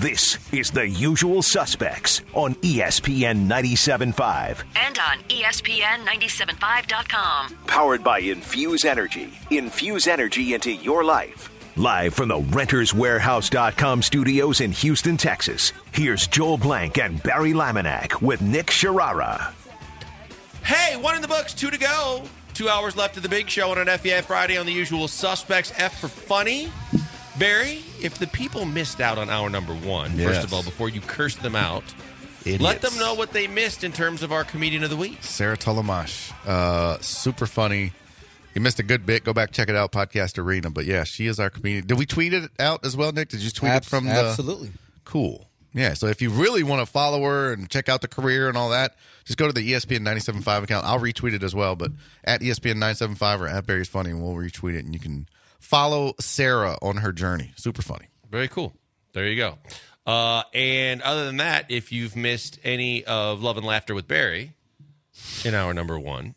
This is The Usual Suspects on ESPN 97.5. And on ESPN975.com. Powered by Infuse Energy. Infuse energy into your life. Live from the RentersWarehouse.com studios in Houston, Texas. Here's Joel Blank and Barry Laminack with Nick Sharara. Hey, one in the books, 2 to go. 2 hours left of the big show on an FEI Friday on The Usual Suspects. F for funny. Barry, if the people missed out on hour number 1, first of all, before you curse them out, let them know what they missed in terms of our comedian of the week. Sarah Tolamash. Super funny. You missed a good bit. Go back, check it out, Podcast Arena. But yeah, she is our comedian. Did we tweet it out as well, Nick? Did you tweet it from the... Absolutely. Cool. Yeah, so if you really want to follow her and check out the career and all that, just go to the ESPN 97.5 account. I'll retweet it as well, but at ESPN 97.5 or at Barry's Funny, and we'll retweet it, and you can follow Sarah on her journey. Super funny. Very cool. There you go. And other than that, if you've missed any of Love and Laughter with Barry in hour number 1,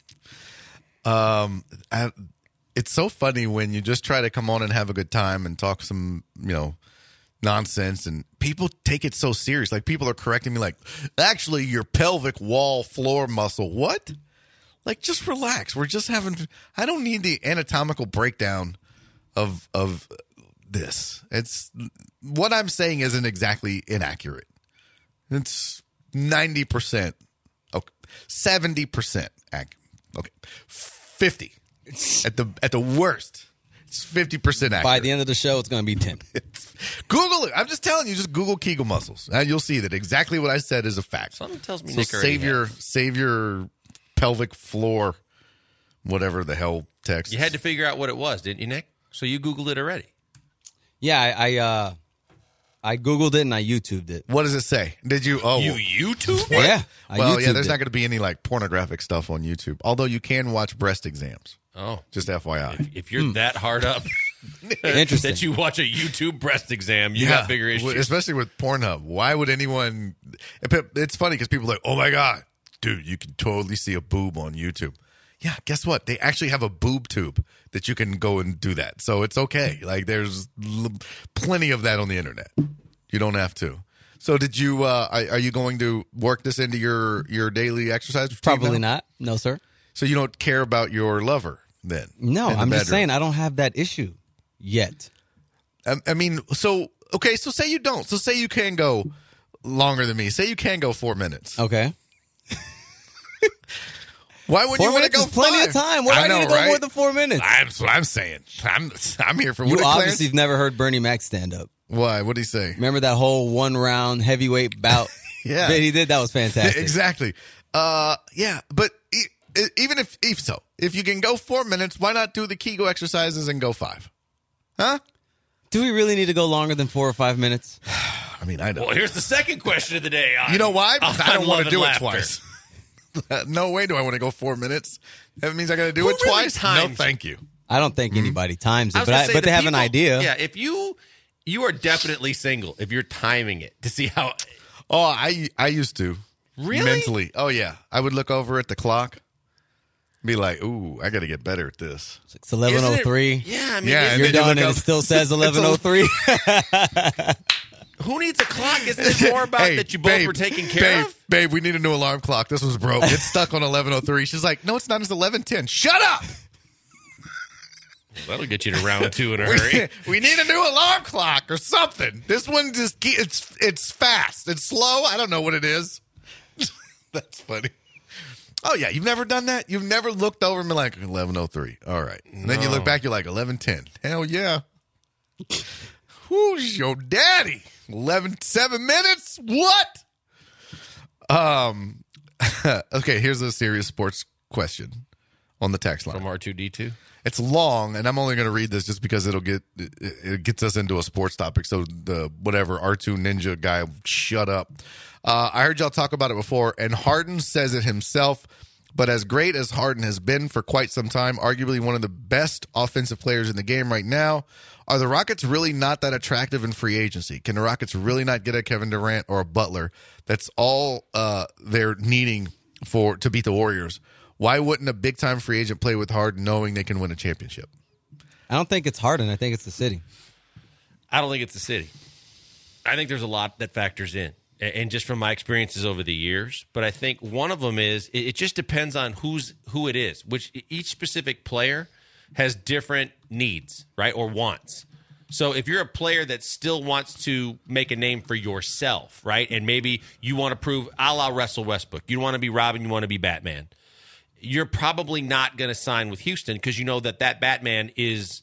it's so funny when you just try to come on and have a good time and talk some, nonsense, and people take it so serious. Like, people are correcting me like, actually, your pelvic wall floor muscle. What? Like, just relax. We're just having, I don't need the anatomical breakdown of this. It's, what I'm saying isn't exactly inaccurate. It's 90%. Okay. 70% accurate. Okay. 50 at the worst. It's 50% accurate. By the end of the show, it's going to be 10. Google it. I'm just telling you. Just Google Kegel muscles, and you'll see that exactly what I said is a fact. Something tells me so Nick already save your pelvic floor, whatever the hell text. You had to figure out what it was, didn't you, Nick? So you Googled it already. Yeah, I Googled it and I YouTubed it. What does it say? Did you? Oh, you YouTube? Yeah. There's not going to be any like pornographic stuff on YouTube. Although you can watch breast exams. Oh, just FYI. If you're that hard up Interesting. that you watch a YouTube breast exam, you got bigger issues. Especially with Pornhub. Why would anyone? It's funny because people are like, oh my God, dude, you can totally see a boob on YouTube. Yeah, guess what? They actually have a boob tube that you can go and do that. So it's okay. Like, there's plenty of that on the internet. You don't have to. So did you, are you going to work this into your daily exercise routine? Probably not. No, sir. So you don't care about your lover then? No, I'm just saying I don't have that issue yet. I mean, so say you don't. So say you can go longer than me. Say you can go 4 minutes. Okay. Why would you want to go 5? Plenty of time. Why do I need to go more than 4 minutes? That's what I'm saying. I'm here for you. What Obviously have never heard Bernie Mac stand up. Why? What did he say? Remember that whole 1-round heavyweight bout? Yeah, that he did. That was fantastic. Exactly. Yeah, but even if you can go 4 minutes, why not do the Kegel exercises and go 5? Huh? Do we really need to go longer than 4 or 5 minutes? I mean, I don't. Well, here's the second question of the day. You know why? Because I don't want to do laughter. It twice. No way do I want to go 4 minutes. That means I got to do it really twice? times? No, thank you. I don't think anybody times it, but they have an idea. Yeah, if you are definitely single if you're timing it to see how. Oh, I used to. Really? Mentally. Oh, yeah. I would look over at the clock, be like, ooh, I got to get better at this. It's 11:03. Yeah, I mean, you're done and it still says 11:03. Who needs a clock? Isn't it more about that you both were taken care of? Babe, we need a new alarm clock. This was broke. It's stuck on 11:03. She's like, no, it's not. It's 11:10. Shut up! That'll get you to round 2 in a hurry. We need a new alarm clock or something. This one just, it's fast. It's slow. I don't know what it is. That's funny. Oh, yeah. You've never done that? You've never looked over and been like, 11:03. All right. And then you look back, you're like, 11:10. Hell yeah. Who's your daddy? 7 minutes? What? Okay, here's a serious sports question on the text line. From R2D2? It's long, and I'm only going to read this just because it gets us into a sports topic. So the whatever R2 Ninja guy, shut up. I heard y'all talk about it before, and Harden says it himself. But as great as Harden has been for quite some time, arguably one of the best offensive players in the game right now, are the Rockets really not that attractive in free agency? Can the Rockets really not get a Kevin Durant or a Butler? That's all they're needing to beat the Warriors. Why wouldn't a big-time free agent play with Harden knowing they can win a championship? I don't think it's Harden. I think it's the city. I don't think it's the city. I think there's a lot that factors in, and just from my experiences over the years. But I think one of them is it just depends on who it is. Which each specific player has different needs, right, or wants. So if you're a player that still wants to make a name for yourself, right, and maybe you want to prove a la Russell Westbrook, you want to be Robin, you want to be Batman, you're probably not going to sign with Houston because you know that Batman is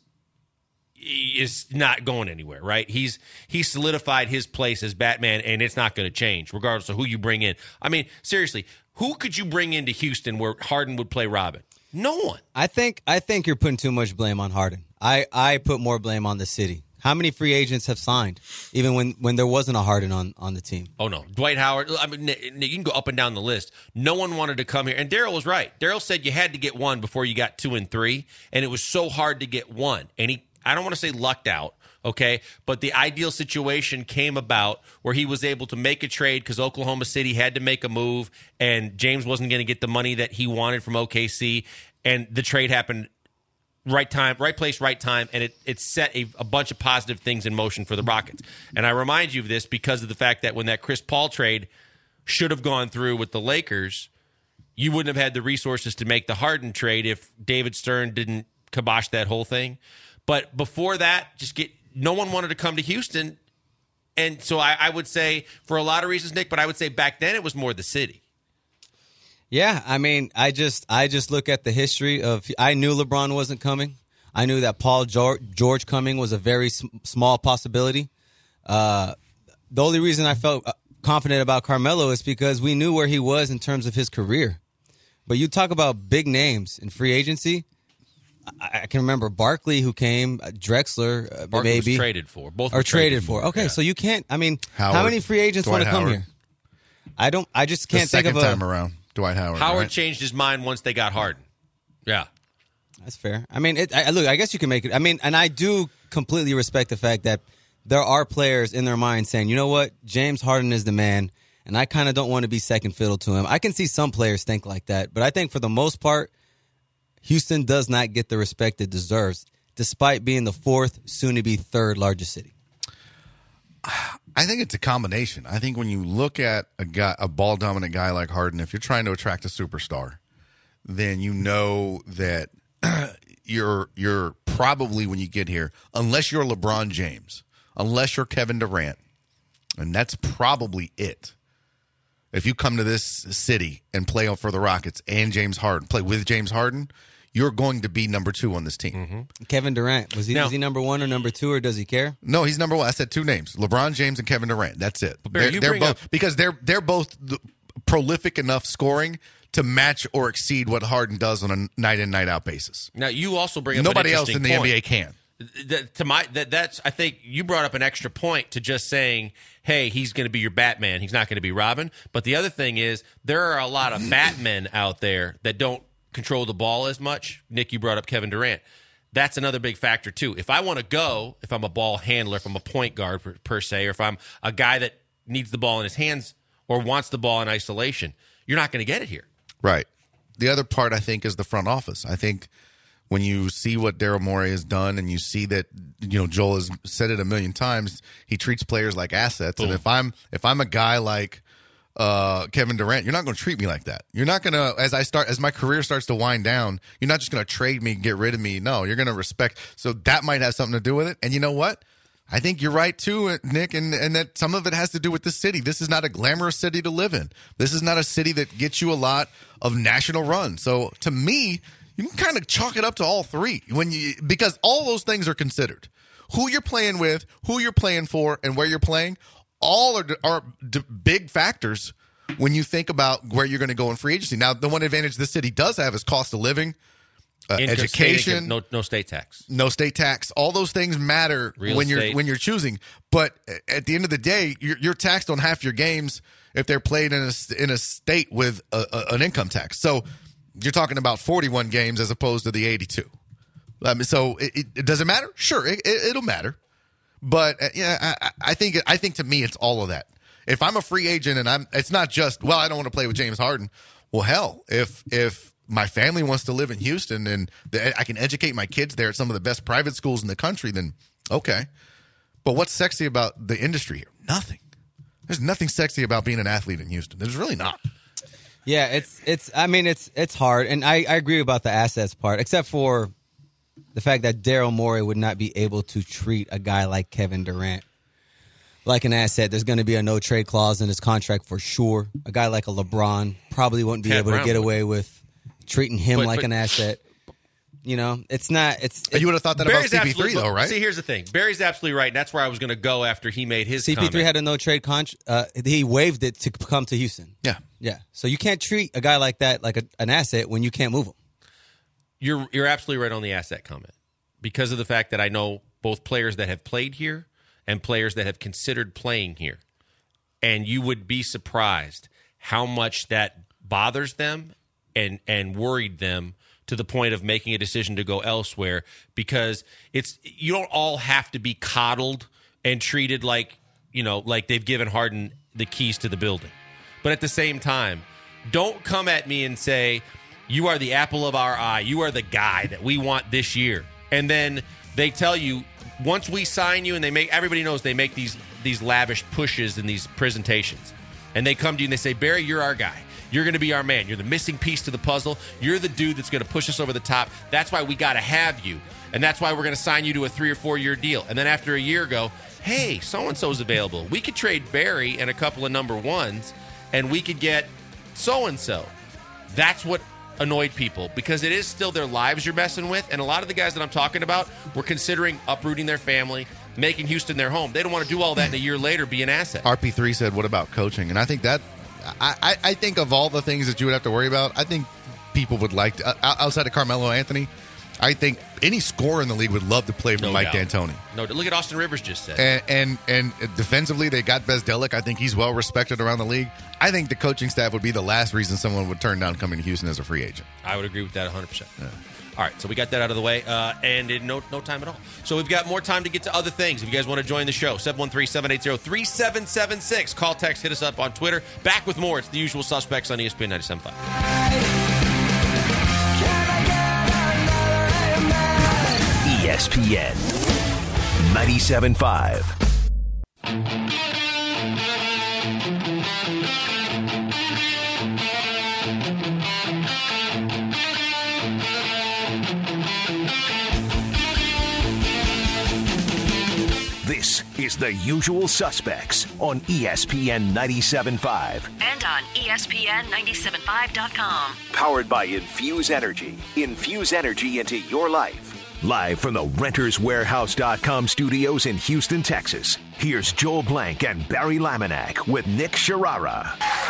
not going anywhere, right? He's solidified his place as Batman, and it's not going to change regardless of who you bring in. I mean, seriously, who could you bring into Houston where Harden would play Robin? No one. I think you're putting too much blame on Harden. I put more blame on the city. How many free agents have signed, even when there wasn't a Harden on the team? Oh, no. Dwight Howard. I mean, you can go up and down the list. No one wanted to come here. And Daryl was right. Daryl said you had to get one before you got 2 and 3, and it was so hard to get one. And I don't want to say lucked out, okay, but the ideal situation came about where he was able to make a trade because Oklahoma City had to make a move, and James wasn't going to get the money that he wanted from OKC, and the trade happened right time, right place, right time, and it set a bunch of positive things in motion for the Rockets. And I remind you of this because of the fact that when that Chris Paul trade should have gone through with the Lakers, you wouldn't have had the resources to make the Harden trade if David Stern didn't kibosh that whole thing. But before that, no one wanted to come to Houston. And so I would say, for a lot of reasons, Nick, but I would say back then it was more the city. Yeah, I mean, I just look at the history of. I knew LeBron wasn't coming. I knew that Paul George coming was a very small possibility. The only reason I felt confident about Carmelo is because we knew where he was in terms of his career. But you talk about big names in free agency. I can remember Barkley, who came, Drexler, Barkley maybe was traded for. Both are were traded for. Okay, yeah. So you can't. I mean, Howard, how many free agents want to come here? I just can't think of a second time around. Dwight Howard. Howard changed his mind once they got Harden. Yeah, that's fair. I mean, look, I guess you can make it. I mean, and I do completely respect the fact that there are players in their mind saying, you know what, James Harden is the man, and I kind of don't want to be second fiddle to him. I can see some players think like that, but I think for the most part, Houston does not get the respect it deserves, despite being the fourth, soon-to-be third largest city. I think it's a combination. I think when you look at a ball-dominant guy like Harden, if you're trying to attract a superstar, then you know that you're probably, when you get here, unless you're LeBron James, unless you're Kevin Durant, and that's probably it. If you come to this city and play for the Rockets and James Harden, play with James Harden, you're going to be number 2 on this team. Mm-hmm. Kevin Durant, was he number 1 or number 2, or does he care? No, he's number 1. I said 2 names: LeBron James and Kevin Durant. That's it. They're both because they're both prolific enough scoring to match or exceed what Harden does on a night in, night out basis. Now you also bring up nobody an else in the point. NBA can. That's I think you brought up an extra point to just saying, hey, he's going to be your Batman. He's not going to be Robin. But the other thing is there are a lot of Batmen out there that don't control the ball as much. Nick, you brought up Kevin Durant. That's another big factor too. If I want to go, if I'm a ball handler, if I'm a point guard per se, or if I'm a guy that needs the ball in his hands or wants the ball in isolation, you're not going to get it here. Right. The other part, I think, is the front office. I think when you see what Daryl Morey has done and you see that, Joel has said it a million times, he treats players like assets. Boom. And if I'm a guy like Kevin Durant, you're not going to treat me like that. You're not going to, as my career starts to wind down, you're not just going to trade me, get rid of me. No, you're going to respect. So that might have something to do with it. And you know what? I think you're right too, Nick, and that some of it has to do with the city. This is not a glamorous city to live in. This is not a city that gets you a lot of national runs. So to me, you can kind of chalk it up to all three because all those things are considered. Who you're playing with, who you're playing for, and where you're playing, all are big factors when you think about where you're going to go in free agency. Now, the one advantage the city does have is cost of living, education, no state tax, no state tax. All those things matter when you're choosing. But at the end of the day, you're taxed on half your games if they're played in a state with an income tax. So you're talking about 41 games as opposed to the 82. So it does it matter? Sure, it'll matter. But I think to me it's all of that. If I'm a free agent and it's not just, well, I don't want to play with James Harden. Well, hell, if my family wants to live in Houston and I can educate my kids there at some of the best private schools in the country, then okay. But what's sexy about the industry here? nothing. There's nothing sexy about being an athlete in Houston. There's really not. Yeah, it's hard, and I agree about the assets part, except for the fact that Daryl Morey would not be able to treat a guy like Kevin Durant like an asset. There's going to be a no trade clause in his contract for sure. A guy like a LeBron probably wouldn't be able to get away with treating him like an asset. You know, it's not. You would have thought that Barry's about CP3, though, right? See, here's the thing. Barry's absolutely right. And that's where I was going to go after he made his CP3 comment. had a no trade contract. He waived it to come to Houston. Yeah. So you can't treat a guy like that like an asset when you can't move him. You're absolutely right on the asset comment because of the fact that I know both players that have played here and players that have considered playing here, and you would be surprised how much that bothers them and worried them to the point of making a decision to go elsewhere, because you don't all have to be coddled and treated like they've given Harden the keys to the building. But at the same time, don't come at me and say, you are the apple of our eye. You are the guy that we want this year. And then they tell you, once we sign you, and everybody knows they make these lavish pushes and these presentations. And they come to you and they say, Barry, you're our guy. You're going to be our man. You're the missing piece to the puzzle. You're the dude that's going to push us over the top. That's why we got to have you. And that's why we're going to sign you to a 3 or 4 year deal. And then after a year go, hey, so-and-so's available. We could trade Barry and a couple of number ones, and we could get so-and-so. That's what annoyed people, because it is still their lives you're messing with. And a lot of the guys that I'm talking about were considering uprooting their family, making Houston their home. They don't want to do all that and a year later be an asset. RP3 said, what about coaching? And I think that I think of all the things that you would have to worry about, I think people would like to, outside of Carmelo Anthony, I think any scorer in the league would love to play for Mike D'Antoni. No, look at Austin Rivers just said. And defensively, they got Bezdelic. I think he's well respected around the league. I think the coaching staff would be the last reason someone would turn down coming to Houston as a free agent. I would agree with that 100%. Yeah. All right, so we got that out of the way, and in no time at all. So we've got more time to get to other things. If you guys want to join the show, 713-780-3776. Call, text, hit us up on Twitter. Back with more. It's the usual suspects on ESPN 97.5. ESPN 97.5. This is The Usual Suspects on ESPN 97.5. And on ESPN975.com. Powered by Infuse Energy. Infuse energy into your life. Live from the RentersWarehouse.com studios in Houston, Texas. Here's Joel Blank and Barry Laminack with Nick Sharara.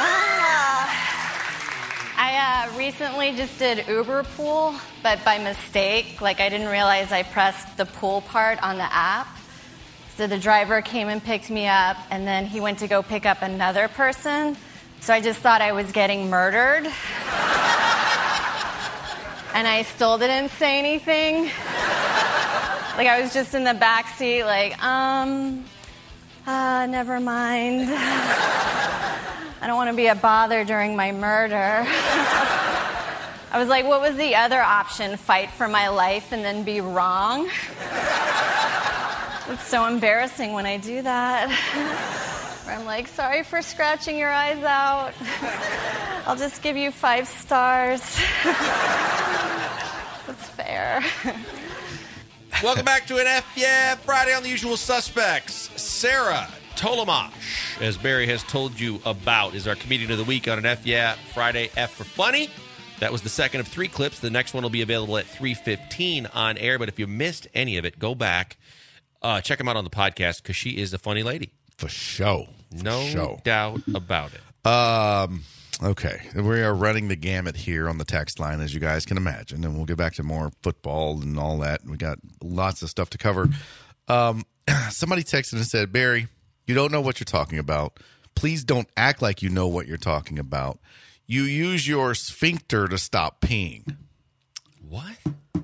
I recently just did Uber Pool, but by mistake. I didn't realize I pressed the pool part on the app. So the driver came and picked me up, and then he went to go pick up another person. So I just thought I was getting murdered. And I still didn't say anything. I was just in the back seat, never mind. I don't want to be a bother during my murder. I was like, what was the other option? Fight for my life and then be wrong? It's so embarrassing when I do that. Where I'm like, sorry for scratching your eyes out. I'll just give you 5 stars. That's fair. Welcome back to an F Yeah Friday on The Usual Suspects. Sarah Tolomash, as Barry has told you about, is our comedian of the week on an F Yeah Friday. F for funny. That was the second of 3 clips. The next one will be available at 3:15 on air. But if you missed any of it, go back. Check him out on the podcast, because she is a funny lady. For sure. No doubt about it. Okay. We are running the gamut here on the text line, as you guys can imagine, and we'll get back to more football and all that. We got lots of stuff to cover. Somebody texted and said, Barry, you don't know what you're talking about. Please don't act like you know what you're talking about. You use your sphincter to stop peeing. What?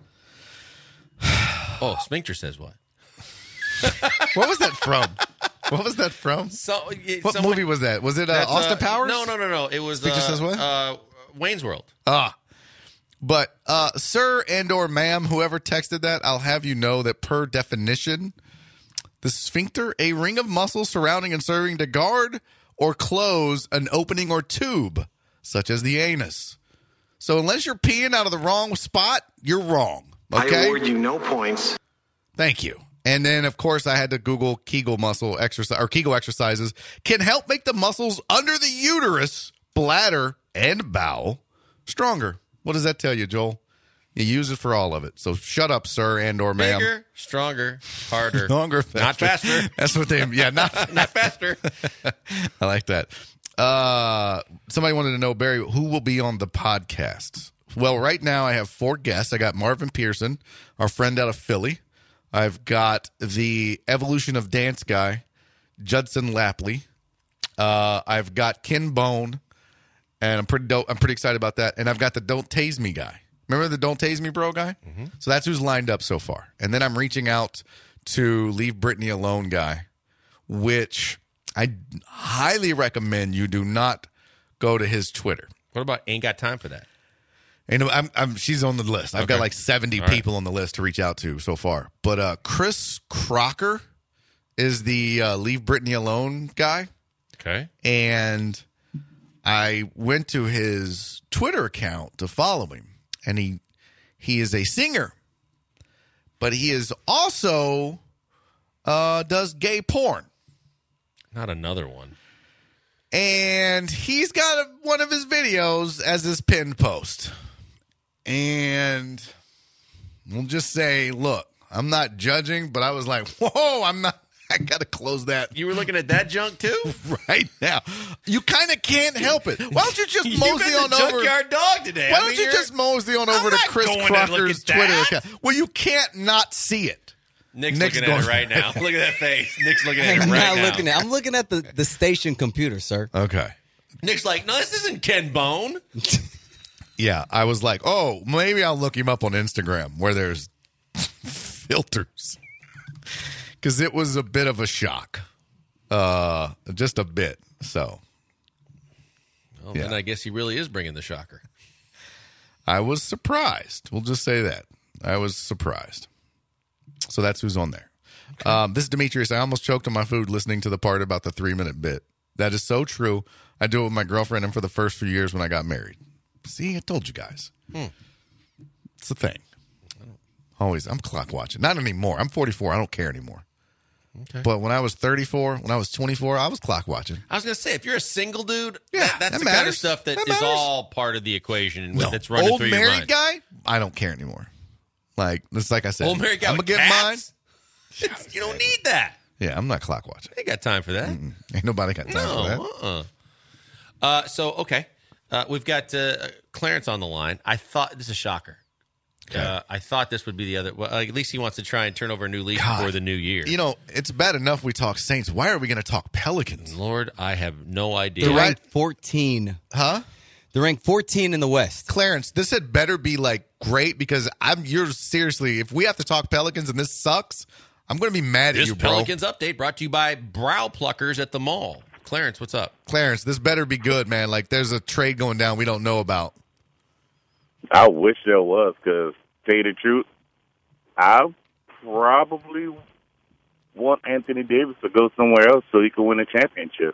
Oh, sphincter says what? What was that from? What was that from? What movie was that? Was it Austin Powers? No. It was Sphincter says what? Wayne's World. But sir and or ma'am, whoever texted that, I'll have you know that per definition, The sphincter, a ring of muscles surrounding and serving to guard or close an opening or tube, such as the anus. So unless you're peeing out of the wrong spot, you're wrong. Okay? I award you no points. Thank you. And then, of course, I had to Google Kegel muscle exercise or Kegel exercises can help make the muscles under the uterus, bladder, and bowel stronger. What does that tell you, Joel? You use it for all of it. So shut up, sir and or ma'am. Bigger, stronger, harder. Longer, faster. Not faster. That's what they, yeah, not faster. I like that. Somebody wanted to know, Barry, who will be on the podcast? Well, right now I have 4 guests. I got Marvin Pearson, our friend out of Philly. I've got the Evolution of Dance guy, Judson Lapley. I've got Ken Bone, and I'm pretty excited about that. And I've got the Don't Tase Me guy. Remember the Don't Tase Me Bro guy? Mm-hmm. So that's who's lined up so far. And then I'm reaching out to Leave Britney Alone guy, which I highly recommend you do not go to his Twitter. What about Ain't Got Time for That? And she's on the list. I've got like 70 people on the list to reach out to so far. But Chris Crocker is the Leave Britney Alone guy. Okay. And I went to his Twitter account to follow him. And he is a singer. But he is also does gay porn. Not another one. And he's got one of his videos as his pinned post. And we'll just say, look, I'm not judging, but I was like, whoa, I got to close that. You were looking at that junk too? Right now. You kind of can't help it. Why don't you just mosey on over? Junkyard dog today. Why don't you just mosey on over to Chris Crocker's Twitter account? Well, you can't not see it. Nick's looking at it right now. Look at that face. Nick's looking at it right now. I'm looking at the station computer, sir. Okay. Nick's like, no, this isn't Ken Bone. Yeah, I was like, oh, maybe I'll look him up on Instagram where there's filters. Because it was a bit of a shock. Just a bit. So. Well, then I guess he really is bringing the shocker. I was surprised. We'll just say that. I was surprised. So that's who's on there. Okay. This is Demetrius. I almost choked on my food listening to the part about the 3-minute bit. That is so true. I do it with my girlfriend and for the first few years when I got married. See, I told you guys. It's a thing. I'm clock watching. Not anymore. I'm 44. I don't care anymore. Okay. But when I was 34, when I was 24, I was clock watching. I was going to say, if you're a single dude, yeah, that's the kind of stuff that is all part of the equation that's running through your mind. Old married guy, I don't care anymore. Like, it's like I said. Old married guy I'm going to get mine. You don't need that. Yeah, I'm not clock watching. Ain't got time for that. Ain't nobody got time for that. So, okay. We've got Clarence on the line. I thought this is a shocker. Okay. I thought this would be the other. Well, at least he wants to try and turn over a new leaf before the new year. You know, it's bad enough we talk Saints. Why are we going to talk Pelicans? Lord, I have no idea. They're ranked 14. Huh? They're ranked 14 in the West. Clarence, this had better be like great because you're seriously. If we have to talk Pelicans and this sucks, I'm going to be mad at you, bro. This Pelicans update brought to you by Brow Pluckers at the mall. Clarence, what's up? Clarence, this better be good, man. Like, there's a trade going down we don't know about. I wish there was, because, tell you the truth, I probably want Anthony Davis to go somewhere else so he can win a championship.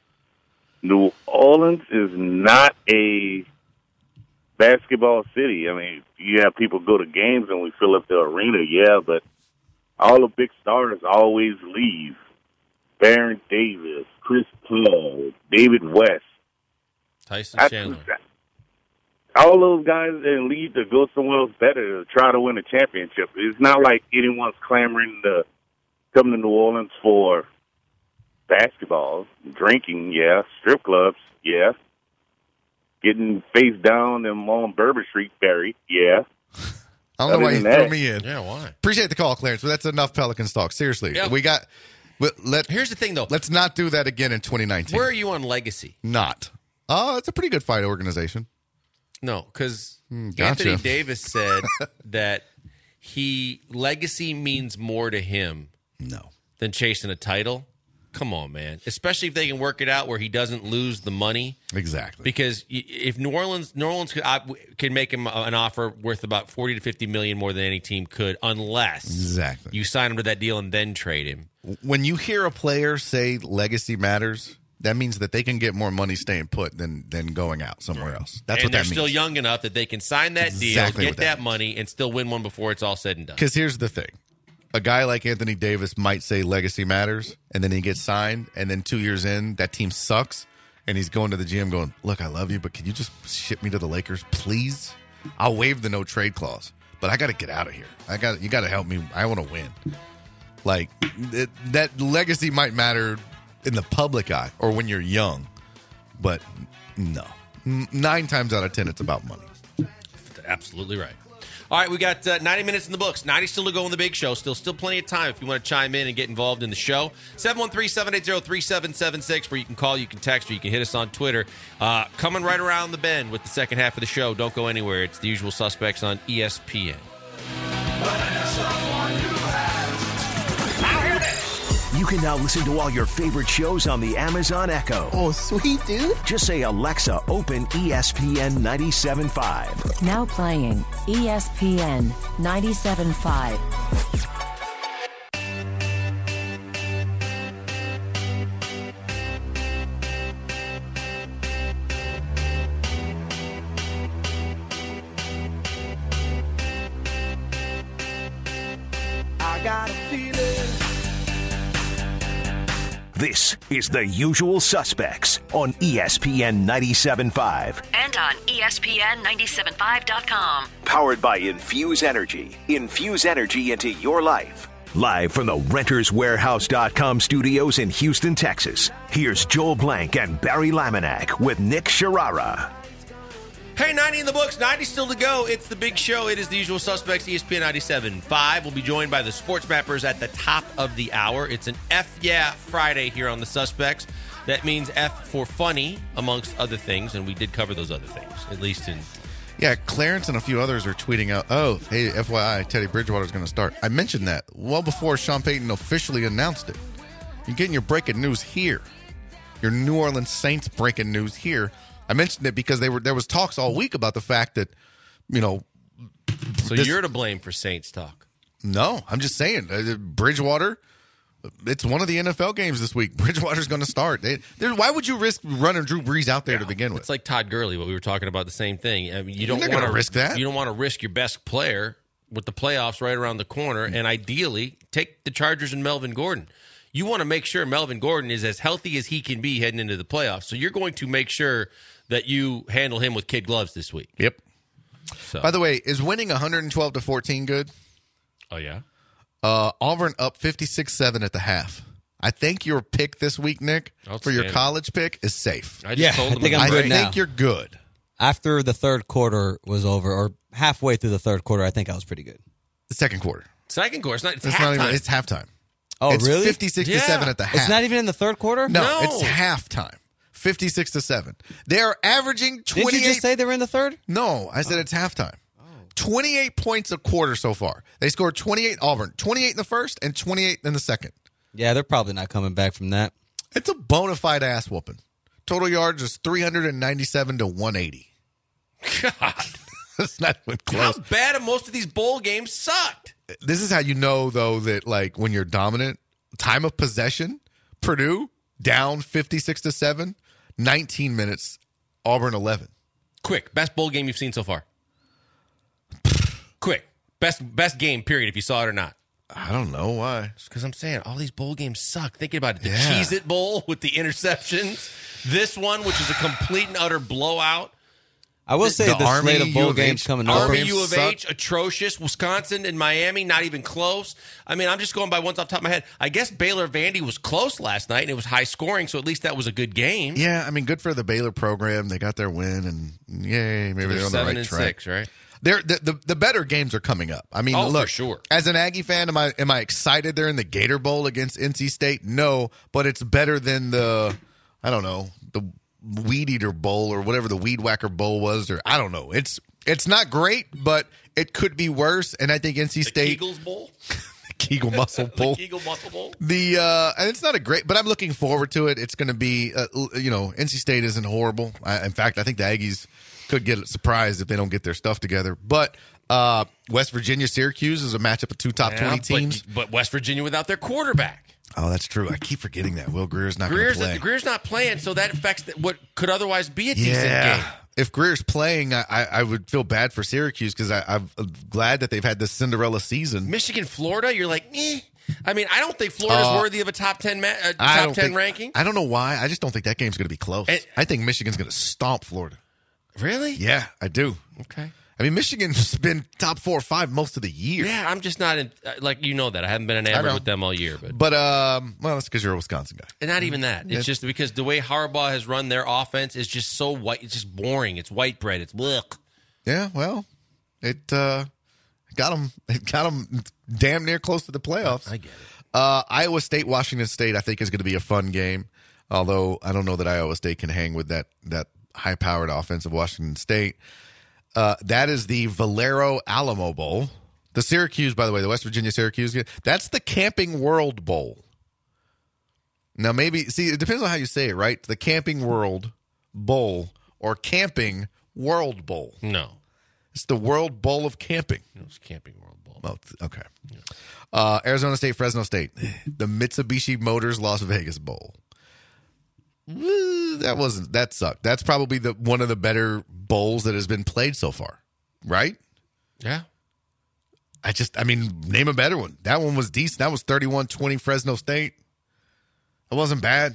New Orleans is not a basketball city. I mean, you have people go to games and we fill up the arena, yeah, but all the big stars always leave. Baron Davis, Chris Paul, David West. Tyson Chandler. All those guys that leave to go somewhere else better to try to win a championship. It's not like anyone's clamoring to come to New Orleans for basketball, drinking, yeah, strip clubs, yeah, getting face down and on Bourbon Street, Barry, yeah. I don't know why you threw me in. Yeah, why? Appreciate the call, Clarence, but that's enough Pelicans talk. Seriously. Yeah. We got... Here's the thing, though. Let's not do that again in 2019. Where are you on legacy? Not. Oh, it's a pretty good fight organization. No, because Gotcha. Anthony Davis said that legacy means more to him than chasing a title. Come on, man. Especially if they can work it out where he doesn't lose the money. Exactly. Because if New Orleans could make him an offer worth about $40 to $50 million more than any team could, unless you sign him to that deal and then trade him. when you hear a player say legacy matters, that means that they can get more money staying put than going out somewhere else. That's what that means. And they're still young enough that they can sign that deal, get that money, and still win one before it's all said and done. Because here's the thing. A guy like Anthony Davis might say legacy matters, and then he gets signed, and then 2 years in, that team sucks, and he's going to the GM going, look, I love you, but can you just ship me to the Lakers, please? I'll waive the no-trade clause, but I got to get out of here. You got to help me. I want to win. Like, that legacy might matter in the public eye or when you're young, but no. 9 times out of 10, it's about money. Absolutely right. All right, we got 90 minutes in the books. 90 still to go in the big show. Still plenty of time if you want to chime in and get involved in the show. 713-780-3776, where you can call, you can text, or you can hit us on Twitter. Coming right around the bend with the second half of the show. Don't go anywhere. It's The Usual Suspects on ESPN. You can now listen to all your favorite shows on the Amazon Echo. Oh, sweet, dude. Just say, Alexa, open ESPN 97.5. Now playing ESPN 97.5. I got a feeling. This is The Usual Suspects on ESPN 97.5. And on ESPN975.com. Powered by Infuse Energy. Infuse energy into your life. Live from the RentersWarehouse.com studios in Houston, Texas. Here's Joel Blank and Barry Laminack with Nick Sharara. Hey, 90 in the books, 90 still to go. It's the big show. It is The Usual Suspects, ESPN 97.5. We'll be joined by the Sports Mappers at the top of the hour. It's an F Yeah Friday here on the Suspects. That means F for funny, amongst other things, and we did cover those other things, at least in... Yeah, Clarence and a few others are tweeting out, oh, hey, FYI, Teddy Bridgewater's going to start. I mentioned that well before Sean Payton officially announced it. You're getting your breaking news here. Your New Orleans Saints breaking news here. I mentioned it because there was talks all week about the fact that, So you're to blame for Saints talk. No, I'm just saying. Bridgewater, it's one of the NFL games this week. Bridgewater's going to start. Why would you risk running Drew Brees out there to begin with? It's like Todd Gurley, what we were talking about, the same thing. I mean, you don't want to risk that. You don't want to risk your best player with the playoffs right around the corner, and ideally take the Chargers and Melvin Gordon. You want to make sure Melvin Gordon is as healthy as he can be heading into the playoffs. So you're going to make sure that you handle him with kid gloves this week. Yep. So. By the way, is winning 112-14 good? Oh, yeah? Auburn up 56-7 at the half. I think your pick this week, Nick, for your college pick is safe. I think I'm good now. I think you're good. After the third quarter was over, or halfway through the third quarter, I think I was pretty good. The second quarter. Second quarter. It's halftime. not even, it's halftime. Oh, it's really? 56-7 at the half. It's not even in the third quarter? No. It's halftime. 56-7. They are averaging 28. Did you just say they were in the third? No, I said it's halftime. 28 points a quarter so far. They scored 28, Auburn, 28 in the first and 28 in the second. Yeah, they're probably not coming back from that. It's a bona fide ass whooping. Total yards is 397 to 180. God. That's not even close. How bad have most of these bowl games sucked? This is how you know, though, that like when you're dominant, time of possession, Purdue down 56-7, 19 minutes, Auburn 11. Quick, best bowl game you've seen so far. Quick, best game, period, if you saw it or not. I don't know why. Because I'm saying all these bowl games suck. Thinking about it, the Cheez-It Bowl with the interceptions, this one, which is a complete and utter blowout. I will say the slate of bowl games coming up. Army U of H, atrocious. Wisconsin and Miami, not even close. I mean, I'm just going by ones off the top of my head. I guess Baylor-Vandy was close last night, and it was high scoring, so at least that was a good game. Yeah, I mean, good for the Baylor program. They got their win, and yay, maybe they're on the right track. 7-6, right? The better games are coming up. I mean, look, for sure. As an Aggie fan, am I excited they're in the Gator Bowl against NC State? No, but it's better than the Weed Eater Bowl or whatever the Weed Whacker Bowl was, or I don't know. It's not great, but it could be worse. And I think NC State Kegel's Bowl, Kegel Muscle Bowl, the Kegel Muscle Bowl. And it's not a great, but I'm looking forward to it. It's going to be, NC State isn't horrible. In fact, I think the Aggies could get surprised if they don't get their stuff together. But West Virginia Syracuse is a matchup of two top 20 teams. But West Virginia without their quarterback. Oh, that's true. I keep forgetting that. Will Greer's not going to play. Greer's not playing, so that affects what could otherwise be a decent game. If Greer's playing, I would feel bad for Syracuse because I'm glad that they've had this Cinderella season. Michigan, Florida, you're like, eh. I mean, I don't think Florida's worthy of a top 10 ranking. I don't know why. I just don't think that game's going to be close. I think Michigan's going to stomp Florida. Really? Yeah, I do. Okay. I mean, Michigan's been top 4 or 5 most of the year. Yeah, I'm just not that. I haven't been enamored with them all year. But well, that's because you're a Wisconsin guy. And not even that. It's just because the way Harbaugh has run their offense is just so white. It's just boring. It's white bread. It's blech. Yeah, well, it got them damn near close to the playoffs. I get it. Iowa State, Washington State, I think is going to be a fun game. Although I don't know that Iowa State can hang with that high-powered offense of Washington State. That is the Valero Alamo Bowl. The Syracuse, by the way, the West Virginia Syracuse, that's the Camping World Bowl. Now, maybe, see, it depends on how you say it, right? The Camping World Bowl or Camping World Bowl. No. It's the World Bowl of Camping. No, it's Camping World Bowl. Oh, okay. Yeah. Arizona State, Fresno State. The Mitsubishi Motors Las Vegas Bowl. That sucked. That's probably one of the better bowls that has been played so far, right? Yeah. Name a better one. That one was decent. That was 31-20 Fresno State. It wasn't bad.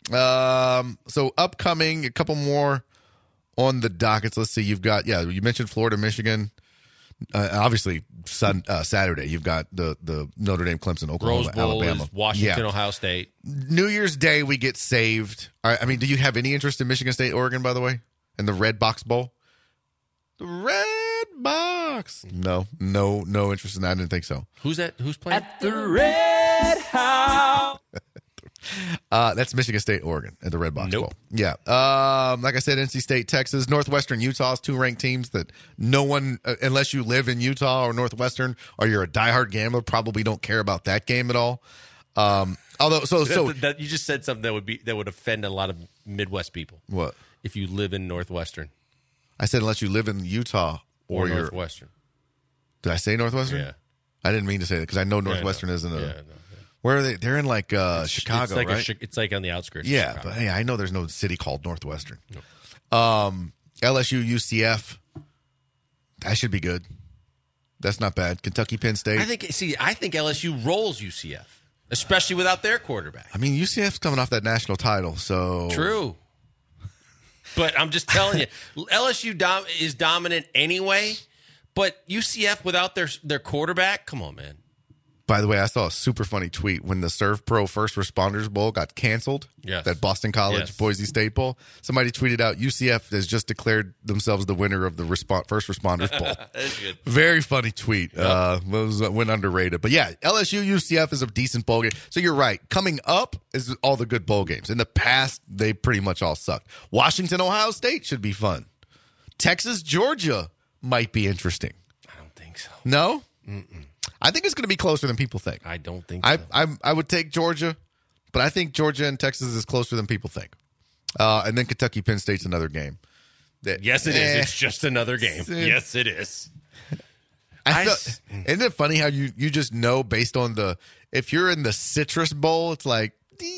So upcoming, a couple more on the dockets. Let's see. You've got, you mentioned Florida, Michigan. Obviously, Saturday, you've got the Notre Dame, Clemson, Oklahoma, Rose Bowl, Alabama. Washington, Ohio State. New Year's Day, we get saved. Do you have any interest in Michigan State, Oregon, by the way? And the Red Box Bowl? The Red Box. No interest in that. I didn't think so. Who's that? Who's playing? At the Red House. That's Michigan State, Oregon at the Red Box Nope. Bowl. Yeah. Like I said, NC State, Texas, Northwestern, Utah is 2 ranked teams that no one, unless you live in Utah or Northwestern or you're a diehard gambler, probably don't care about that game at all. Although, you just said something that would offend a lot of Midwest people. What? If you live in Northwestern. I said unless you live in Utah or Northwestern. Did I say Northwestern? Yeah. I didn't mean to say that because I know Northwestern isn't a. Yeah, no. Where are they? They're in Chicago, right? It's like on the outskirts. Yeah, of Chicago. but hey, I know there's no city called Northwestern. Nope. LSU, UCF, that should be good. That's not bad. Kentucky, Penn State. I think LSU rolls UCF, especially without their quarterback. I mean, UCF's coming off that national title, so true. But I'm just telling you, LSU is dominant anyway. But UCF without their quarterback, come on, man. By the way, I saw a super funny tweet when the Serve Pro First Responders Bowl got canceled. Yes. That Boston College Boise State Bowl. Somebody tweeted out UCF has just declared themselves the winner of the First Responders Bowl. That's good. Very funny tweet. Went underrated. But yeah, LSU UCF is a decent bowl game. So you're right. Coming up is all the good bowl games. In the past, they pretty much all sucked. Washington, Ohio State should be fun. Texas, Georgia might be interesting. I don't think so. No? Mm-mm. I think it's going to be closer than people think. I don't think so. I would take Georgia, but I think Georgia and Texas is closer than people think. And then Kentucky, Penn State's another game. Yes, it is. It's just another game. Yes, it is. Isn't it funny how you just know based on if you're in the Citrus Bowl, it's like.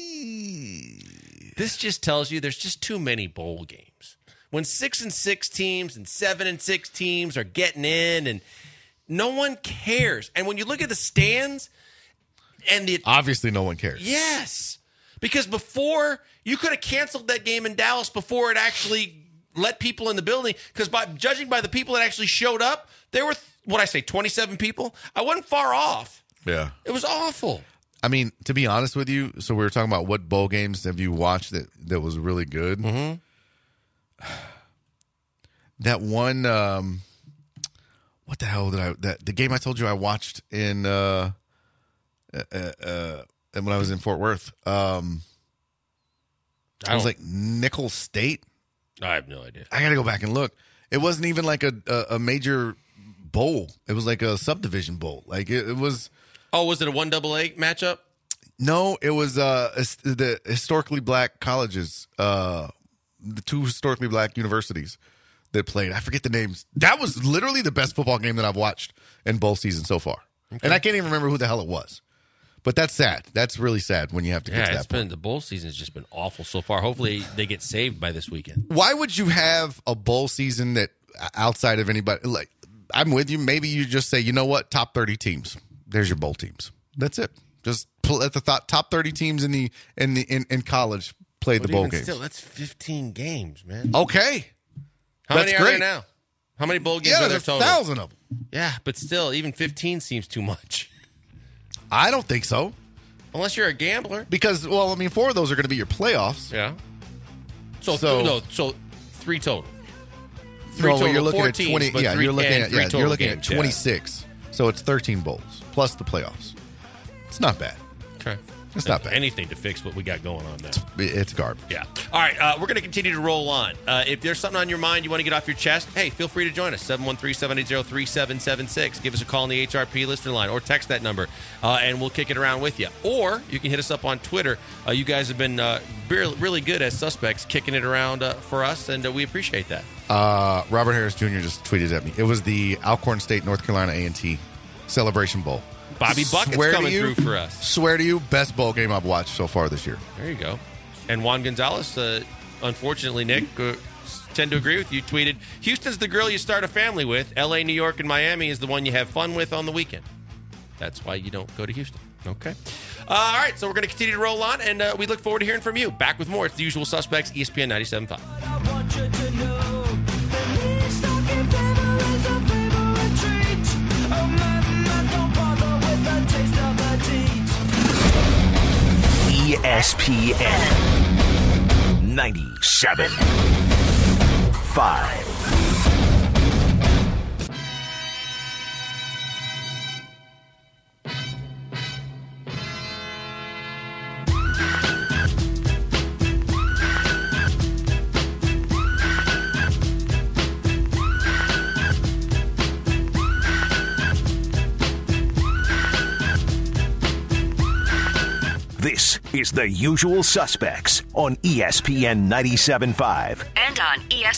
This just tells you there's just too many bowl games. When 6-6 teams and 7-6 teams are getting in and no one cares. And when you look at the stands and obviously no one cares. Yes. Because before you could have canceled that game in Dallas before it actually let people in the building. Because judging by the people that actually showed up, there were 27 people. I wasn't far off. Yeah. It was awful. I mean, to be honest with you, so we were talking about what bowl games have you watched that was really good. Mm-hmm. That one what the hell the game I told you I watched in when I was in Fort Worth. It was like Nicholls State. I have no idea. I got to go back and look. It wasn't even like a major bowl. It was like a subdivision bowl. Like it was. Oh, was it a 1AA matchup? No, it was the historically black colleges, the 2 historically black universities that played. I forget the names. That was literally the best football game that I've watched in bowl season so far. Okay. And I can't even remember who the hell it was. But that's sad. That's really sad when you have to get to that point. The bowl season has just been awful so far. Hopefully they get saved by this weekend. Why would you have a bowl season that outside of anybody? Like, I'm with you. Maybe you just say, you know what? Top 30 teams. There's your bowl teams. That's it. Just let the top 30 teams in college play the bowl games. Still, that's 15 games, man. Okay. How many are there now? How many bowl games are there total? 1,000 of them. Yeah, but still, even 15 seems too much. I don't think so. Unless you're a gambler. Because, 4 of those are going to be your playoffs. Yeah. So 3 total. You're looking at 20. Yeah, you're looking at 26. Yeah. So it's 13 bowls plus the playoffs. It's not bad. Okay. It's not bad. Anything to fix what we got going on now. It's garbage. Yeah. All right. We're going to continue to roll on. If there's something on your mind you want to get off your chest, hey, feel free to join us. 713-780-3776. Give us a call on the HRP listener line or text that number, and we'll kick it around with you. Or you can hit us up on Twitter. You guys have been really good as suspects kicking it around for us, and we appreciate that. Robert Harris Jr. just tweeted at me. It was the Alcorn State, North Carolina A&T Celebration Bowl. Bobby Bucket's coming through for us. Swear to you, best bowl game I've watched so far this year. There you go. And Juan Gonzalez, unfortunately, Nick, tend to agree with you, tweeted, Houston's the girl you start a family with. L.A., New York, and Miami is the one you have fun with on the weekend. That's why you don't go to Houston. Okay. All right, so we're going to continue to roll on, and we look forward to hearing from you. Back with more. It's The Usual Suspects, ESPN 97.5. ESPN 97.5. This is The Usual Suspects on ESPN 97.5. And on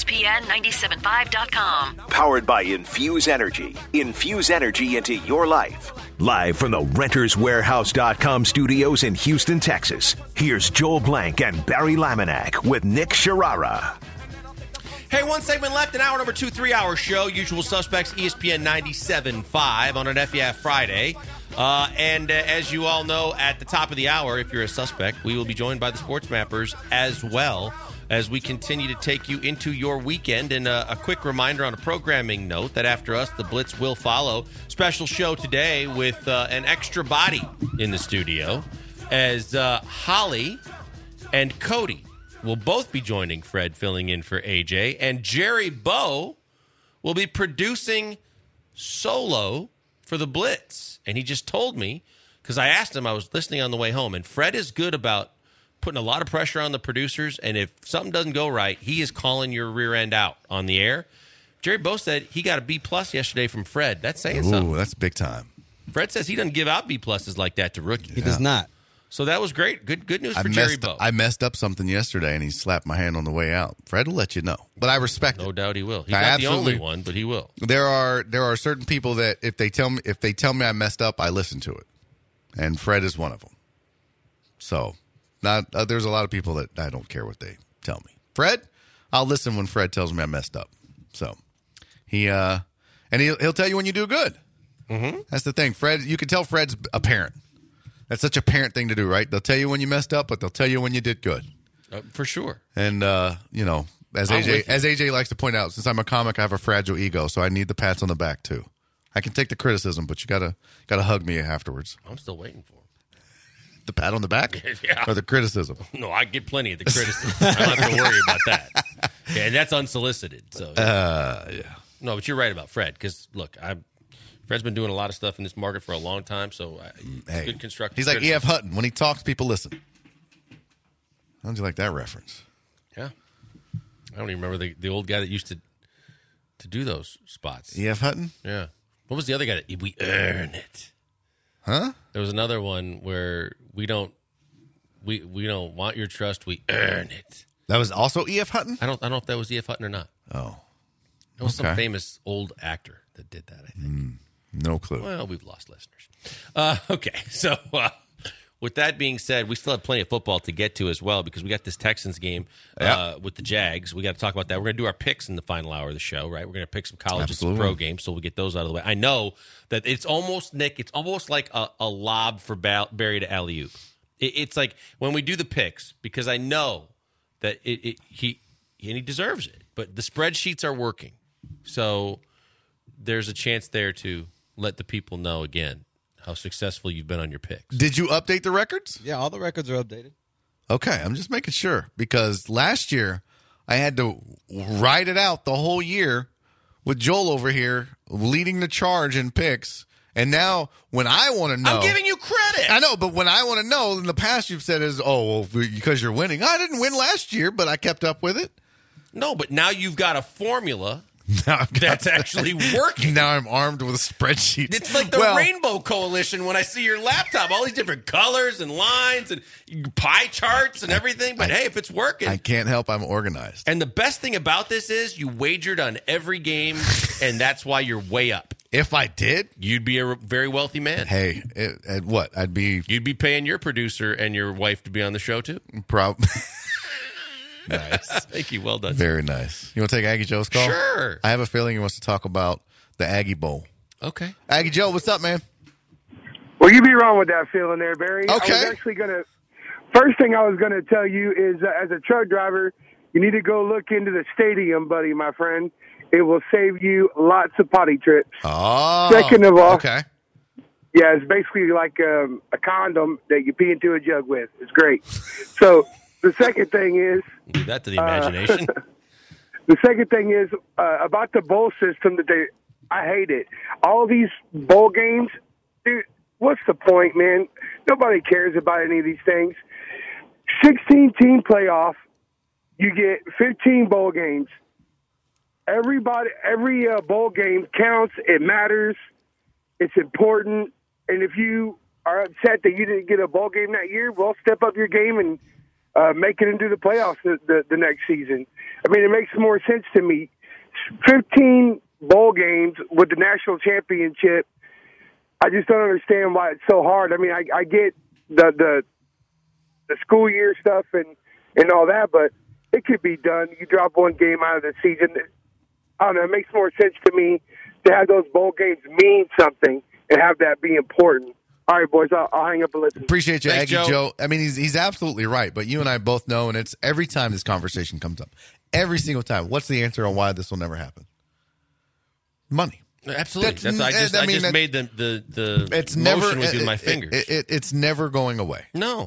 ESPN975.com. Powered by Infuse Energy. Infuse energy into your life. Live from the RentersWarehouse.com studios in Houston, Texas. Here's Joel Blank and Barry Laminack with Nick Sharara. Hey, one segment left in hour number 2, 3-hour show. Usual Suspects, ESPN 97.5 on an FEF Friday. And as you all know, at the top of the hour, if you're a suspect, we will be joined by the Sports Mappers as well as we continue to take you into your weekend. And a quick reminder on a programming note that after us, the Blitz will follow. Special show today with an extra body in the studio as Holly and Cody will both be joining Fred, filling in for AJ. And Jerry Bow will be producing solo for the Blitz. And he just told me, because I asked him, I was listening on the way home, and Fred is good about putting a lot of pressure on the producers, and if something doesn't go right, he is calling your rear end out on the air. Jerry Bow said he got a B+ yesterday from Fred. That's saying something. Ooh, that's big time. Fred says he doesn't give out B+ like that to rookies. He does not. So that was great. Good news for Jerry Bow. I messed up something yesterday, and he slapped my hand on the way out. Fred will let you know, but I respect it. No doubt he will. He's not the only one, but he will. There are certain people that if they tell me I messed up, I listen to it, and Fred is one of them. So, there's a lot of people that I don't care what they tell me. Fred, I'll listen when Fred tells me I messed up. So he'll tell you when you do good. Mm-hmm. That's the thing. Fred, you can tell Fred's a parent. That's such a parent thing to do, right? They'll tell you when you messed up, but they'll tell you when you did good. For sure. And, as AJ likes to point out, since I'm a comic, I have a fragile ego, so I need the pats on the back, too. I can take the criticism, but you gotta hug me afterwards. I'm still waiting for him. The pat on the back? Yeah. Or the criticism? No, I get plenty of the criticism. I don't have to worry about that. Yeah, and that's unsolicited. So yeah. No, but you're right about Fred, because, look, Fred's been doing a lot of stuff in this market for a long time, so it's good constructive. He's like E.F. Hutton. When he talks, people listen. How do you like that reference? Yeah. I don't even remember the old guy that used to do those spots. E.F. Hutton? Yeah. What was the other guy that we earn it? Huh? There was another one where we don't want your trust, we earn it. That was also E.F. Hutton? I don't know if that was E.F. Hutton or not. Oh. It was some famous old actor that did that, I think. No clue. Well, we've lost listeners. Okay, so with that being said, we still have plenty of football to get to as well because we got this Texans game with the Jags. We got to talk about that. We're going to do our picks in the final hour of the show, right? We're going to pick some college and some pro games, so we'll get those out of the way. I know that it's almost, Nick, it's almost like a lob for Barry to alley-oop. It's like when we do the picks, because I know that he deserves it, but the spreadsheets are working. So there's a chance there to let the people know again how successful you've been on your picks. Did you update the records? Yeah, all the records are updated. Okay, I'm just making sure because last year I had to ride it out the whole year with Joel over here leading the charge in picks. And now when I want to know. I'm giving you credit. I know, but when I want to know, in the past you've said is, because you're winning. I didn't win last year, but I kept up with it. No, but now you've got a formula that's actually working. Now I'm armed with a spreadsheet. It's like the Rainbow Coalition when I see your laptop. All these different colors and lines and pie charts and everything. But hey, if it's working. I can't help. I'm organized. And the best thing about this is you wagered on every game, and that's why you're way up. If I did, you'd be a very wealthy man. Hey, what? You'd be paying your producer and your wife to be on the show, too? Probably. Nice. Thank you. Well done. Very nice. You want to take Aggie Joe's call? Sure. I have a feeling he wants to talk about the Aggie Bowl. Okay. Aggie Joe, what's up, man? Well, you'd be wrong with that feeling there, Barry. Okay. I was actually first thing I was going to tell you is as a truck driver, you need to go look into the stadium, buddy, my friend. It will save you lots of potty trips. Oh. Second of all. Okay. Yeah, it's basically like a condom that you pee into a jug with. It's great. So the second thing is... Leave that to the imagination. The second thing is about the bowl system I hate it. All these bowl games, dude, what's the point, man? Nobody cares about any of these things. 16-team playoff, you get 15 bowl games. Every bowl game counts. It matters. It's important. And if you are upset that you didn't get a bowl game that year, well, step up your game and make it into the playoffs the next season. I mean, it makes more sense to me. 15 bowl games with the national championship. I just don't understand why it's so hard. I mean, I get the school year stuff and all that, but it could be done. You drop one game out of the season. I don't know. It makes more sense to me to have those bowl games mean something and have that be important. All right, boys, I'll hang up and listen. Appreciate you, Thanks, Aggie Joe. Joe. I mean, he's absolutely right, but you and I both know, and it's every time this conversation comes up, every single time, what's the answer on why this will never happen? Money. Absolutely. I just made the it's motion never, with my fingers. It's never going away. No.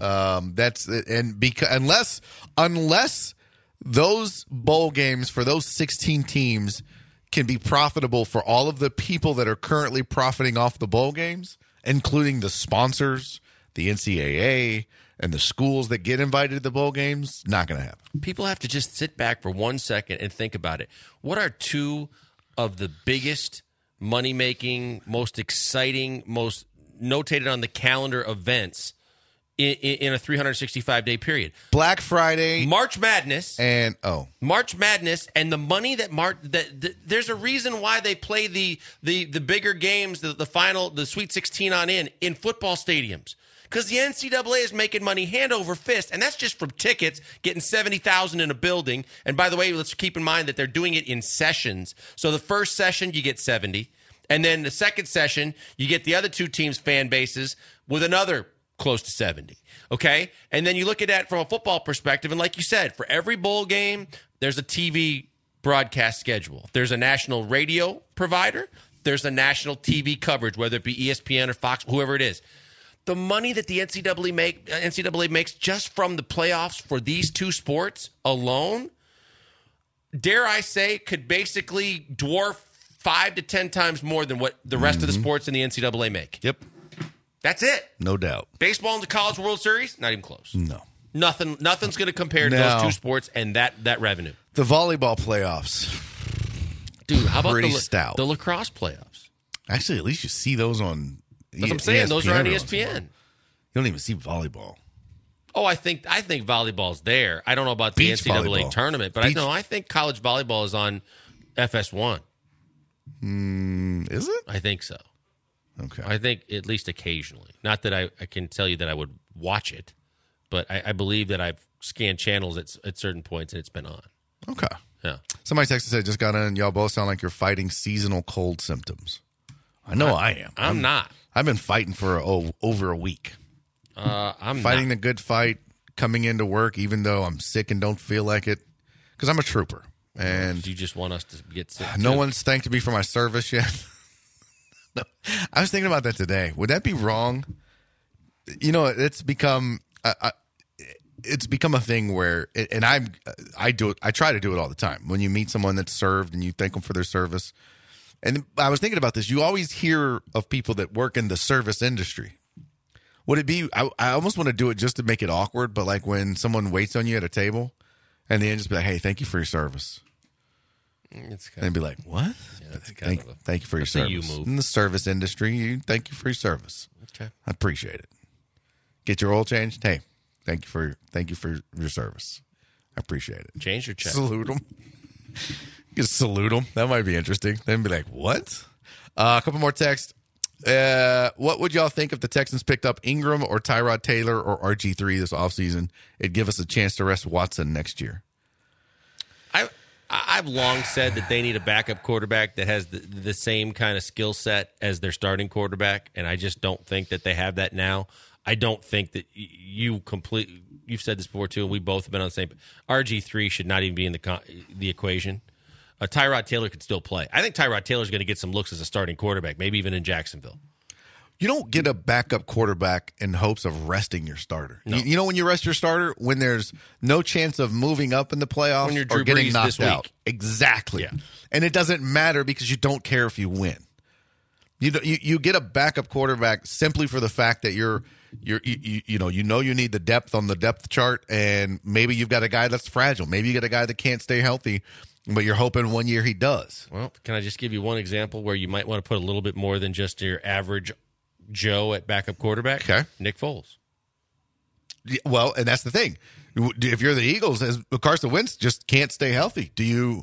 Unless those bowl games for those 16 teams can be profitable for all of the people that are currently profiting off the bowl games, including the sponsors, the NCAA, and the schools that get invited to the bowl games, not going to happen. People have to just sit back for 1 second and think about it. What are two of the biggest money-making, most exciting, most notated on the calendar events in a 365-day period? Black Friday, March Madness, and March Madness, and the money that there's a reason why they play the bigger games, the final, the Sweet 16 on in football stadiums. Because the NCAA is making money hand over fist, and that's just from tickets, getting $70,000 in a building. And by the way, let's keep in mind that they're doing it in sessions. So the first session, you get 70. And then the second session, you get the other two teams' fan bases with another close to 70. Okay? And then you look at that from a football perspective, and like you said, for every bowl game, there's a TV broadcast schedule. There's a national radio provider. There's a national TV coverage, whether it be ESPN or Fox, whoever it is. The money that the NCAA makes just from the playoffs for these two sports alone, dare I say, could basically dwarf 5 to 10 times more than what the rest of the sports in the NCAA make. Yep. That's it. No doubt. Baseball in the College World Series, not even close. No. Nothing's going to compare to those two sports and that revenue. The volleyball playoffs. Dude, how about stout. the lacrosse playoffs? Actually, at least you see those on That's what I'm saying. Those are on ESPN. You don't even see volleyball. Oh, I think volleyball's there. I don't know about the NCAA volleyball tournament, but I think college volleyball is on FS1. Is it? I think so. Okay. I think at least occasionally. Not that I can tell you that I would watch it, but I believe that I've scanned channels at certain points and it's been on. Okay. Yeah. Somebody texted said, just got in. Y'all both sound like you're fighting seasonal cold symptoms. I know I am. I'm not. I've been fighting for over a week. I'm fighting not. the good fight, coming into work even though I'm sick and don't feel like it, because I'm a trooper. And you just want us to get sick. No one's thanked me for my service yet. No. I was thinking about that today. Would that be wrong? You know, it's become a thing where, and I do it. I try to do it all the time. When you meet someone that's served and you thank them for their service. And I was thinking about this. You always hear of people that work in the service industry. Would it be? I almost want to do it just to make it awkward. But like when someone waits on you at a table, and then just be like, "Hey, thank you for your service." And be like, "What?" Yeah, thank you for your service. You move. In the service industry, thank you for your service. Okay, I appreciate it. Get your oil changed. Hey, thank you for your service. I appreciate it. Change your check. Salute them. Just salute them. That might be interesting. Then be like, "What?" A couple more texts. What would y'all think if the Texans picked up Ingram or Tyrod Taylor or RG3 this offseason? It'd give us a chance to rest Watson next year. I've long said that they need a backup quarterback that has the same kind of skill set as their starting quarterback, and I just don't think that they have that now. I don't think that you've said this before too, and we both have been on the same. RG3 should not even be in the equation. Tyrod Taylor could still play. I think Tyrod Taylor's going to get some looks as a starting quarterback, maybe even in Jacksonville. You don't get a backup quarterback in hopes of resting your starter. No. You know when you rest your starter? When there's no chance of moving up in the playoffs when you're or Drew getting Brees knocked this week. out. Exactly. Yeah. And it doesn't matter because you don't care if you win. You get a backup quarterback simply for the fact that you need the depth on the depth chart, and maybe you've got a guy that's fragile. Maybe you got a guy that can't stay healthy, but you're hoping one year he does. Well, can I just give you one example where you might want to put a little bit more than just your average Joe at backup quarterback? Okay. Nick Foles. Yeah, well, and that's the thing. If you're the Eagles, as Carson Wentz just can't stay healthy, do you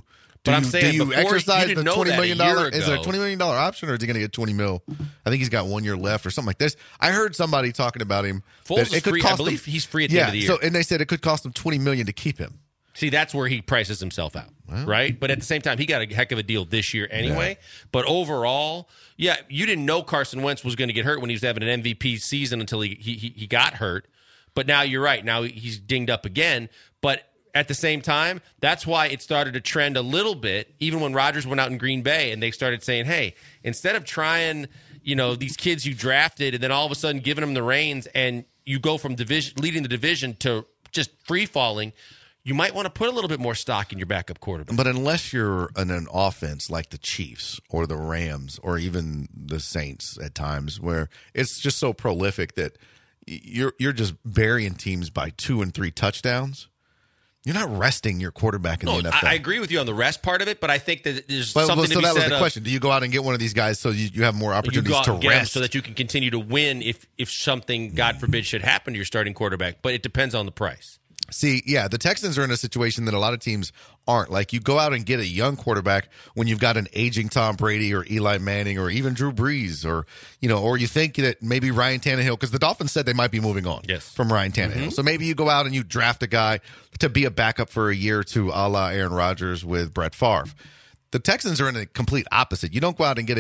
exercise the $20 million? Is it a $20 million option, or is he going to get $20 million? I think he's got 1 year left or something like this. I heard somebody talking about him. Foles is free. I believe he's free at the end of the year. And they said it could cost him $20 million to keep him. See, that's where he prices himself out, right? But at the same time, he got a heck of a deal this year anyway. Yeah. But overall, you didn't know Carson Wentz was going to get hurt when he was having an MVP season until he got hurt. But now you're right. Now he's dinged up again. But at the same time, that's why it started to trend a little bit, even when Rodgers went out in Green Bay and they started saying, hey, instead of trying, these kids you drafted and then all of a sudden giving them the reins and you go from leading the division to just free-falling, you might want to put a little bit more stock in your backup quarterback. But unless you're in an offense like the Chiefs or the Rams or even the Saints at times, where it's just so prolific that you're just burying teams by 2 and 3 touchdowns, you're not resting your quarterback in the NFL. I agree with you on the rest part of it, but I think that there's something to be said. So that was the question. Do you go out and get one of these guys so you have more opportunities to rest? So that you can continue to win if something, God forbid, should happen to your starting quarterback. But it depends on the price. See, yeah, the Texans are in a situation that a lot of teams aren't. Like, you go out and get a young quarterback when you've got an aging Tom Brady or Eli Manning or even Drew Brees, or you think that maybe Ryan Tannehill, because the Dolphins said they might be moving on from Ryan Tannehill. Mm-hmm. So maybe you go out and you draft a guy to be a backup for a year or two, a la Aaron Rodgers with Brett Favre. The Texans are in a complete opposite. You don't go out and get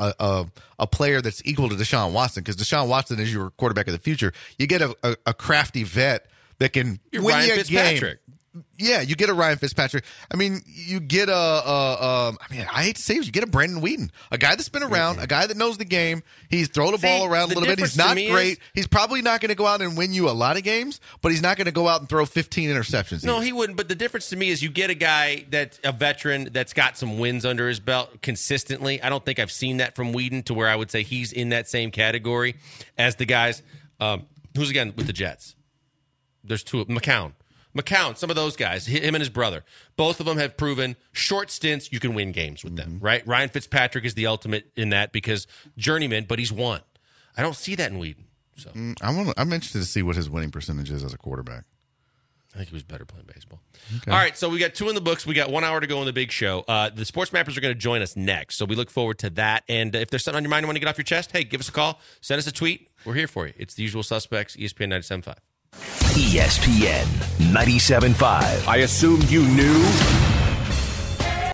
a player that's equal to Deshaun Watson, because Deshaun Watson is your quarterback of the future. You get a crafty vet that can win Ryan you a Fitzpatrick. game. Yeah, you get a Ryan Fitzpatrick. I mean, you get I hate to say it, you get a Brandon Whedon, a guy that's been around, a guy that knows the game. He's thrown the ball around a little bit. He's not great. He's probably not going to go out and win you a lot of games, but he's not going to go out and throw 15 interceptions. No, he wouldn't. But the difference to me is you get a guy that's a veteran that's got some wins under his belt consistently. I don't think I've seen that from Whedon to where I would say he's in that same category as the guys. Who's again with the Jets? There's two. McCown, some of those guys, him and his brother, both of them have proven short stints you can win games with them, right? Ryan Fitzpatrick is the ultimate in that because journeyman, but he's won. I don't see that in Whedon. So I'm interested to see what his winning percentage is as a quarterback. I think he was better playing baseball. Okay. All right, so we got 2 in the books. We got 1 hour to go on the big show. The Sports Mappers are going to join us next, so we look forward to that. And if there's something on your mind you want to get off your chest, hey, give us a call. Send us a tweet. We're here for you. It's the usual suspects, ESPN 97.5. ESPN 97.5. I assumed you knew.